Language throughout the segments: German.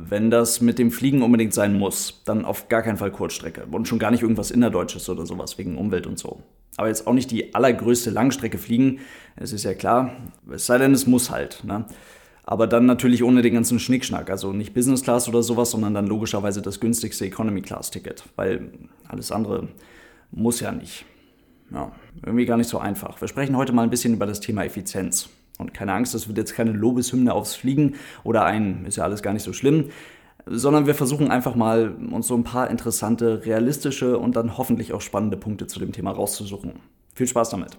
wenn das mit dem Fliegen unbedingt sein muss, dann auf gar keinen Fall Kurzstrecke und schon gar nicht irgendwas Innerdeutsches oder sowas wegen Umwelt und so. Aber jetzt auch nicht die allergrößte Langstrecke fliegen, es ist ja klar, es sei denn, es muss halt, ne? Aber dann natürlich ohne den ganzen Schnickschnack, also nicht Business Class oder sowas, sondern dann logischerweise das günstigste Economy Class Ticket, weil alles andere muss ja nicht. Ja, irgendwie gar nicht so einfach. Wir sprechen heute mal ein bisschen über das Thema Effizienz. Und keine Angst, das wird jetzt keine Lobeshymne aufs Fliegen oder ist ja alles gar nicht so schlimm, sondern wir versuchen einfach mal, uns so ein paar interessante, realistische und dann hoffentlich auch spannende Punkte zu dem Thema rauszusuchen. Viel Spaß damit!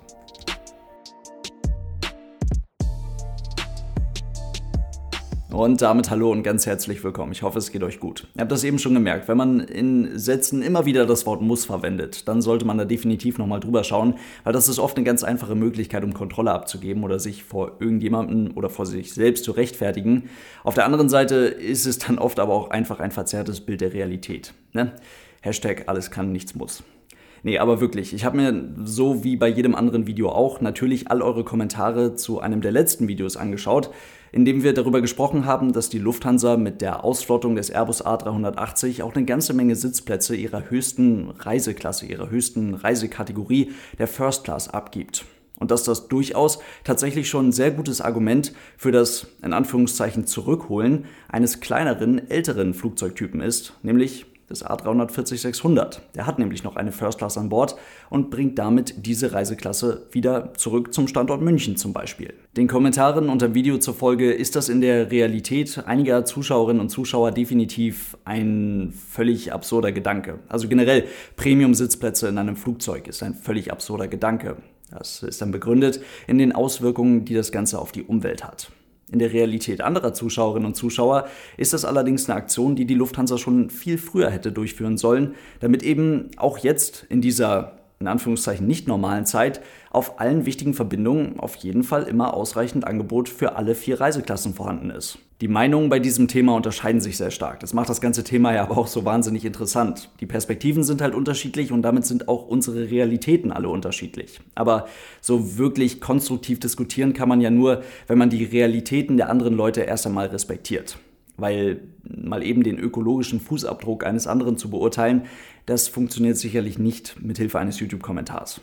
Und damit hallo und ganz herzlich willkommen. Ich hoffe, es geht euch gut. Ihr habt das eben schon gemerkt, wenn man in Sätzen immer wieder das Wort muss verwendet, dann sollte man da definitiv nochmal drüber schauen, weil das ist oft eine ganz einfache Möglichkeit, um Kontrolle abzugeben oder sich vor irgendjemandem oder vor sich selbst zu rechtfertigen. Auf der anderen Seite ist es dann oft aber auch einfach ein verzerrtes Bild der Realität. Ne? Hashtag alles kann, nichts muss. Nee, aber wirklich, ich habe mir so wie bei jedem anderen Video auch natürlich all eure Kommentare zu einem der letzten Videos angeschaut, in dem wir darüber gesprochen haben, dass die Lufthansa mit der Ausflottung des Airbus A380 auch eine ganze Menge Sitzplätze ihrer höchsten Reiseklasse, ihrer höchsten Reisekategorie der First Class abgibt. Und dass das durchaus tatsächlich schon ein sehr gutes Argument für das, in Anführungszeichen, Zurückholen eines kleineren, älteren Flugzeugtypen ist, nämlich des A340-600. Der hat nämlich noch eine First Class an Bord und bringt damit diese Reiseklasse wieder zurück zum Standort München zum Beispiel. Den Kommentaren unter dem Video zufolge ist das in der Realität einiger Zuschauerinnen und Zuschauer definitiv ein völlig absurder Gedanke. Also generell, Premium-Sitzplätze in einem Flugzeug ist ein völlig absurder Gedanke. Das ist dann begründet in den Auswirkungen, die das Ganze auf die Umwelt hat. In der Realität anderer Zuschauerinnen und Zuschauer ist das allerdings eine Aktion, die die Lufthansa schon viel früher hätte durchführen sollen, damit eben auch jetzt in dieser, in Anführungszeichen, nicht normalen Zeit auf allen wichtigen Verbindungen auf jeden Fall immer ausreichend Angebot für alle 4 Reiseklassen vorhanden ist. Die Meinungen bei diesem Thema unterscheiden sich sehr stark. Das macht das ganze Thema ja aber auch so wahnsinnig interessant. Die Perspektiven sind halt unterschiedlich und damit sind auch unsere Realitäten alle unterschiedlich. Aber so wirklich konstruktiv diskutieren kann man ja nur, wenn man die Realitäten der anderen Leute erst einmal respektiert. Weil mal eben den ökologischen Fußabdruck eines anderen zu beurteilen, das funktioniert sicherlich nicht mit Hilfe eines YouTube-Kommentars.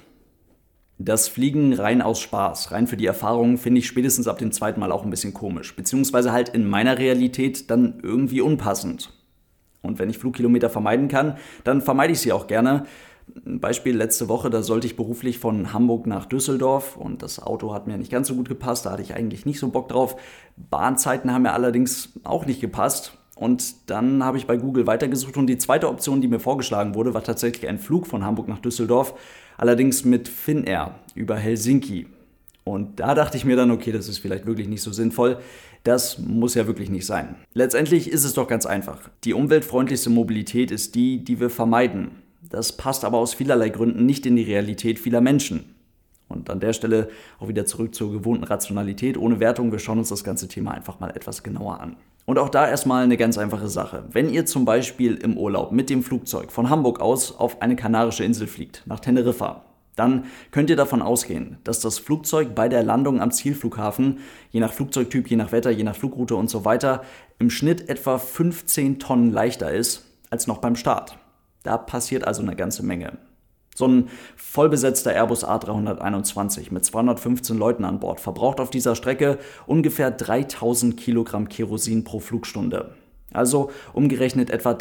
Das Fliegen rein aus Spaß, rein für die Erfahrung, finde ich spätestens ab dem zweiten Mal auch ein bisschen komisch. Beziehungsweise halt in meiner Realität dann irgendwie unpassend. Und wenn ich Flugkilometer vermeiden kann, dann vermeide ich sie auch gerne. Ein Beispiel letzte Woche, da sollte ich beruflich von Hamburg nach Düsseldorf und das Auto hat mir nicht ganz so gut gepasst, da hatte ich eigentlich nicht so Bock drauf. Bahnzeiten haben mir allerdings auch nicht gepasst. Und dann habe ich bei Google weitergesucht und die zweite Option, die mir vorgeschlagen wurde, war tatsächlich ein Flug von Hamburg nach Düsseldorf, allerdings mit Finnair über Helsinki. Und da dachte ich mir dann, okay, das ist vielleicht wirklich nicht so sinnvoll. Das muss ja wirklich nicht sein. Letztendlich ist es doch ganz einfach. Die umweltfreundlichste Mobilität ist die, die wir vermeiden. Das passt aber aus vielerlei Gründen nicht in die Realität vieler Menschen. Und an der Stelle auch wieder zurück zur gewohnten Rationalität, ohne Wertung. Wir schauen uns das ganze Thema einfach mal etwas genauer an. Und auch da erstmal eine ganz einfache Sache. Wenn ihr zum Beispiel im Urlaub mit dem Flugzeug von Hamburg aus auf eine kanarische Insel fliegt, nach Teneriffa, dann könnt ihr davon ausgehen, dass das Flugzeug bei der Landung am Zielflughafen, je nach Flugzeugtyp, je nach Wetter, je nach Flugroute und so weiter, im Schnitt etwa 15 Tonnen leichter ist als noch beim Start. Da passiert also eine ganze Menge. So ein vollbesetzter Airbus A321 mit 215 Leuten an Bord verbraucht auf dieser Strecke ungefähr 3000 Kilogramm Kerosin pro Flugstunde. Also umgerechnet etwa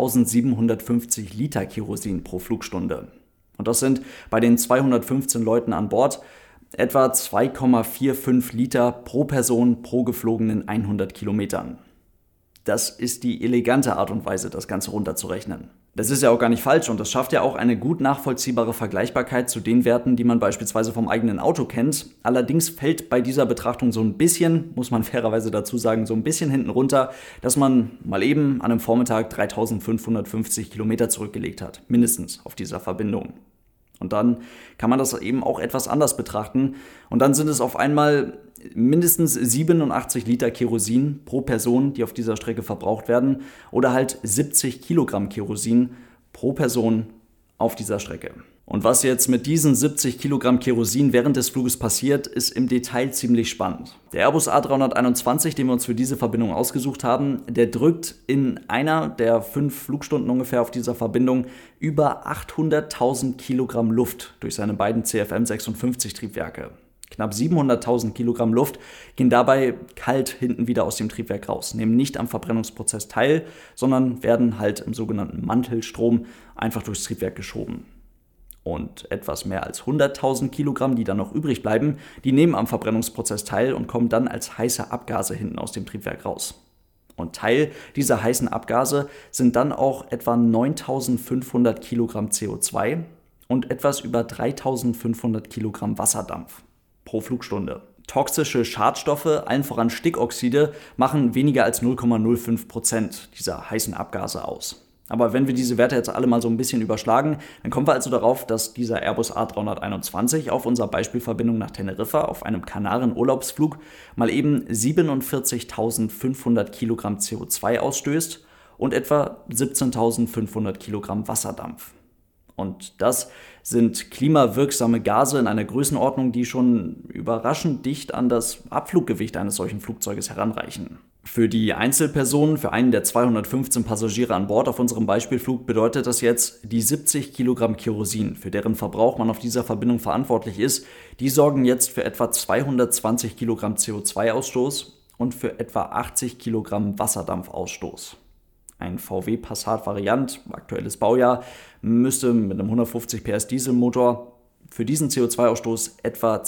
3750 Liter Kerosin pro Flugstunde. Und das sind bei den 215 Leuten an Bord etwa 2,45 Liter pro Person pro geflogenen 100 Kilometern. Das ist die elegante Art und Weise, das Ganze runterzurechnen. Das ist ja auch gar nicht falsch und das schafft ja auch eine gut nachvollziehbare Vergleichbarkeit zu den Werten, die man beispielsweise vom eigenen Auto kennt. Allerdings fällt bei dieser Betrachtung so ein bisschen, muss man fairerweise dazu sagen, so ein bisschen hinten runter, dass man mal eben an einem Vormittag 3550 Kilometer zurückgelegt hat. Mindestens auf dieser Verbindung. Und dann kann man das eben auch etwas anders betrachten. Und dann sind es auf einmal mindestens 87 Liter Kerosin pro Person, die auf dieser Strecke verbraucht werden. Oder halt 70 Kilogramm Kerosin pro Person auf dieser Strecke. Und was jetzt mit diesen 70 Kilogramm Kerosin während des Fluges passiert, ist im Detail ziemlich spannend. Der Airbus A321, den wir uns für diese Verbindung ausgesucht haben, der drückt in einer der 5 Flugstunden ungefähr auf dieser Verbindung über 800.000 Kilogramm Luft durch seine beiden CFM56 Triebwerke. Knapp 700.000 Kilogramm Luft gehen dabei kalt hinten wieder aus dem Triebwerk raus, nehmen nicht am Verbrennungsprozess teil, sondern werden halt im sogenannten Mantelstrom einfach durchs Triebwerk geschoben. Und etwas mehr als 100.000 Kilogramm, die dann noch übrig bleiben, die nehmen am Verbrennungsprozess teil und kommen dann als heiße Abgase hinten aus dem Triebwerk raus. Und Teil dieser heißen Abgase sind dann auch etwa 9.500 Kilogramm CO2 und etwas über 3.500 Kilogramm Wasserdampf pro Flugstunde. Toxische Schadstoffe, allen voran Stickoxide, machen weniger als 0,05% dieser heißen Abgase aus. Aber wenn wir diese Werte jetzt alle mal so ein bisschen überschlagen, dann kommen wir also darauf, dass dieser Airbus A321 auf unserer Beispielverbindung nach Teneriffa auf einem Kanaren-Urlaubsflug mal eben 47.500 Kilogramm CO2 ausstößt und etwa 17.500 Kilogramm Wasserdampf. Und das sind klimawirksame Gase in einer Größenordnung, die schon überraschend dicht an das Abfluggewicht eines solchen Flugzeuges heranreichen. Für die Einzelpersonen, für einen der 215 Passagiere an Bord auf unserem Beispielflug, bedeutet das jetzt, die 70 Kilogramm Kerosin, für deren Verbrauch man auf dieser Verbindung verantwortlich ist, die sorgen jetzt für etwa 220 Kilogramm CO2-Ausstoß und für etwa 80 Kilogramm Wasserdampfausstoß. Ein VW Passat Variant, aktuelles Baujahr, müsste mit einem 150 PS Dieselmotor für diesen CO2-Ausstoß etwa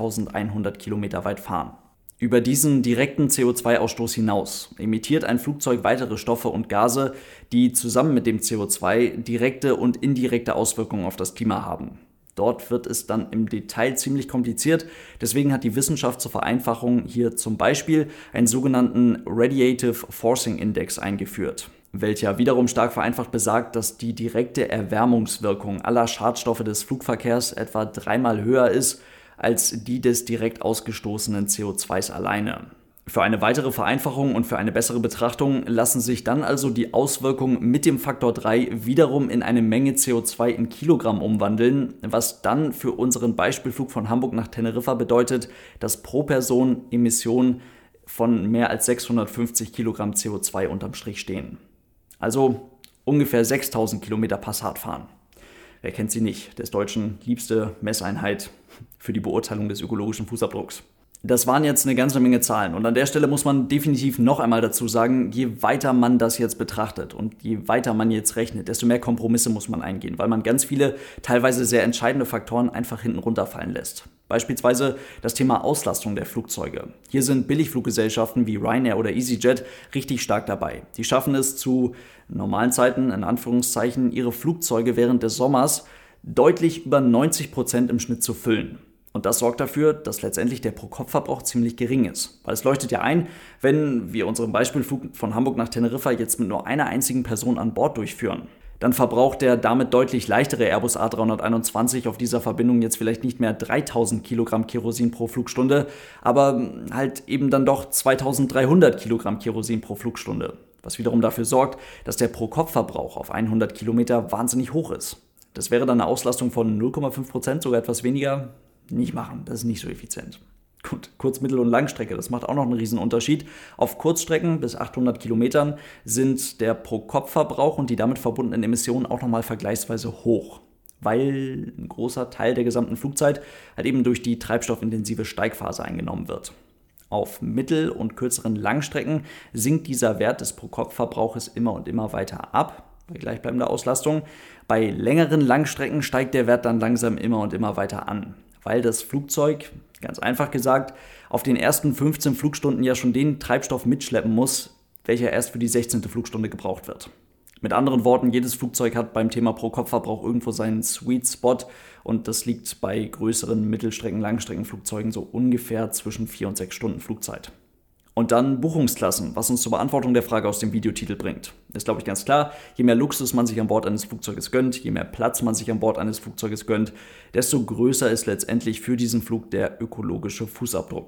2100 Kilometer weit fahren. Über diesen direkten CO2-Ausstoß hinaus emittiert ein Flugzeug weitere Stoffe und Gase, die zusammen mit dem CO2 direkte und indirekte Auswirkungen auf das Klima haben. Dort wird es dann im Detail ziemlich kompliziert, deswegen hat die Wissenschaft zur Vereinfachung hier zum Beispiel einen sogenannten Radiative Forcing Index eingeführt, welcher wiederum stark vereinfacht besagt, dass die direkte Erwärmungswirkung aller Schadstoffe des Flugverkehrs etwa 3-mal höher ist als die des direkt ausgestoßenen CO2s alleine. Für eine weitere Vereinfachung und für eine bessere Betrachtung lassen sich dann also die Auswirkungen mit dem Faktor 3 wiederum in eine Menge CO2 in Kilogramm umwandeln, was dann für unseren Beispielflug von Hamburg nach Teneriffa bedeutet, dass pro Person Emissionen von mehr als 650 Kilogramm CO2 unterm Strich stehen. Also ungefähr 6.000 Kilometer Passat fahren. Wer kennt sie nicht? Des Deutschen liebste Messeinheit für die Beurteilung des ökologischen Fußabdrucks. Das waren jetzt eine ganze Menge Zahlen und an der Stelle muss man definitiv noch einmal dazu sagen, je weiter man das jetzt betrachtet und je weiter man jetzt rechnet, desto mehr Kompromisse muss man eingehen, weil man ganz viele, teilweise sehr entscheidende Faktoren einfach hinten runterfallen lässt. Beispielsweise das Thema Auslastung der Flugzeuge. Hier sind Billigfluggesellschaften wie Ryanair oder EasyJet richtig stark dabei. Die schaffen es zu normalen Zeiten, in Anführungszeichen, ihre Flugzeuge während des Sommers deutlich über 90% im Schnitt zu füllen. Und das sorgt dafür, dass letztendlich der Pro-Kopf-Verbrauch ziemlich gering ist. Weil es leuchtet ja ein, wenn wir unseren Beispielflug von Hamburg nach Teneriffa jetzt mit nur einer einzigen Person an Bord durchführen, dann verbraucht der damit deutlich leichtere Airbus A321 auf dieser Verbindung jetzt vielleicht nicht mehr 3.000 Kilogramm Kerosin pro Flugstunde, aber halt eben dann doch 2.300 Kilogramm Kerosin pro Flugstunde. Was wiederum dafür sorgt, dass der Pro-Kopf-Verbrauch auf 100 Kilometer wahnsinnig hoch ist. Das wäre dann eine Auslastung von 0,5%, sogar etwas weniger. Nicht machen, das ist nicht so effizient. Gut, Kurz-, Mittel- und Langstrecke, das macht auch noch einen riesen Unterschied. Auf Kurzstrecken bis 800 Kilometern sind der Pro-Kopf-Verbrauch und die damit verbundenen Emissionen auch nochmal vergleichsweise hoch, weil ein großer Teil der gesamten Flugzeit halt eben durch die treibstoffintensive Steigphase eingenommen wird. Auf mittel- und kürzeren Langstrecken sinkt dieser Wert des Pro-Kopf-Verbrauches immer und immer weiter ab, bei gleichbleibender Auslastung. Bei längeren Langstrecken steigt der Wert dann langsam immer und immer weiter an, weil das Flugzeug, ganz einfach gesagt, auf den ersten 15 Flugstunden ja schon den Treibstoff mitschleppen muss, welcher erst für die 16. Flugstunde gebraucht wird. Mit anderen Worten, jedes Flugzeug hat beim Thema Pro-Kopf-Verbrauch irgendwo seinen Sweet Spot und das liegt bei größeren Mittelstrecken-, Langstreckenflugzeugen so ungefähr zwischen 4 und 6 Stunden Flugzeit. Und dann Buchungsklassen, was uns zur Beantwortung der Frage aus dem Videotitel bringt. Ist, glaube ich, ganz klar, je mehr Luxus man sich an Bord eines Flugzeuges gönnt, je mehr Platz man sich an Bord eines Flugzeuges gönnt, desto größer ist letztendlich für diesen Flug der ökologische Fußabdruck.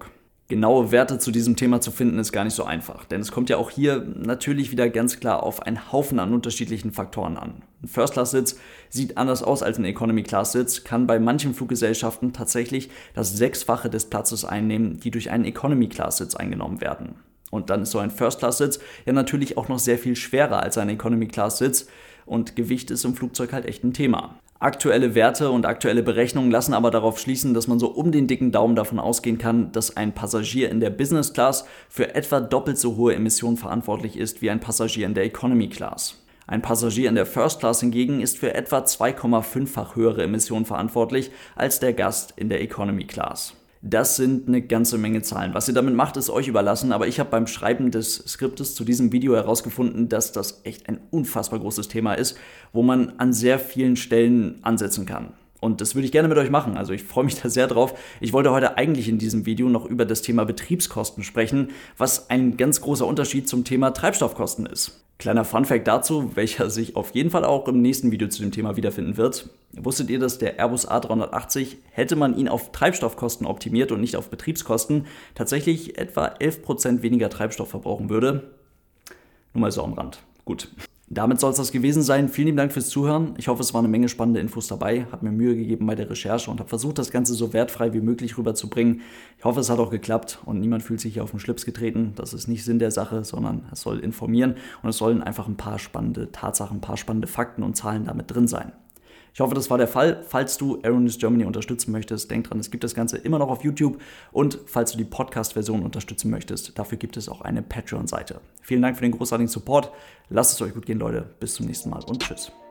Genaue Werte zu diesem Thema zu finden, ist gar nicht so einfach, denn es kommt ja auch hier natürlich wieder ganz klar auf einen Haufen an unterschiedlichen Faktoren an. Ein First-Class-Sitz sieht anders aus als ein Economy-Class-Sitz, kann bei manchen Fluggesellschaften tatsächlich das 6-fache des Platzes einnehmen, die durch einen Economy-Class-Sitz eingenommen werden. Und dann ist so ein First-Class-Sitz ja natürlich auch noch sehr viel schwerer als ein Economy-Class-Sitz und Gewicht ist im Flugzeug halt echt ein Thema. Aktuelle Werte und aktuelle Berechnungen lassen aber darauf schließen, dass man so um den dicken Daumen davon ausgehen kann, dass ein Passagier in der Business Class für etwa doppelt so hohe Emissionen verantwortlich ist wie ein Passagier in der Economy Class. Ein Passagier in der First Class hingegen ist für etwa 2,5-fach höhere Emissionen verantwortlich als der Gast in der Economy Class. Das sind eine ganze Menge Zahlen. Was ihr damit macht, ist euch überlassen, aber ich habe beim Schreiben des Skriptes zu diesem Video herausgefunden, dass das echt ein unfassbar großes Thema ist, wo man an sehr vielen Stellen ansetzen kann. Und das würde ich gerne mit euch machen, also ich freue mich da sehr drauf. Ich wollte heute eigentlich in diesem Video noch über das Thema Betriebskosten sprechen, was ein ganz großer Unterschied zum Thema Treibstoffkosten ist. Kleiner Funfact dazu, welcher sich auf jeden Fall auch im nächsten Video zu dem Thema wiederfinden wird. Wusstet ihr, dass der Airbus A380, hätte man ihn auf Treibstoffkosten optimiert und nicht auf Betriebskosten, tatsächlich etwa 11% weniger Treibstoff verbrauchen würde? Nur mal so am Rand. Gut. Damit soll es das gewesen sein. Vielen lieben Dank fürs Zuhören. Ich hoffe, es waren eine Menge spannende Infos dabei. Habe mir Mühe gegeben bei der Recherche und habe versucht, das Ganze so wertfrei wie möglich rüberzubringen. Ich hoffe, es hat auch geklappt und niemand fühlt sich hier auf den Schlips getreten. Das ist nicht Sinn der Sache, sondern es soll informieren und es sollen einfach ein paar spannende Tatsachen, ein paar spannende Fakten und Zahlen damit drin sein. Ich hoffe, das war der Fall. Falls du Aeronews Germany unterstützen möchtest, denk dran, es gibt das Ganze immer noch auf YouTube. Und falls du die Podcast-Version unterstützen möchtest, dafür gibt es auch eine Patreon-Seite. Vielen Dank für den großartigen Support. Lasst es euch gut gehen, Leute. Bis zum nächsten Mal und tschüss.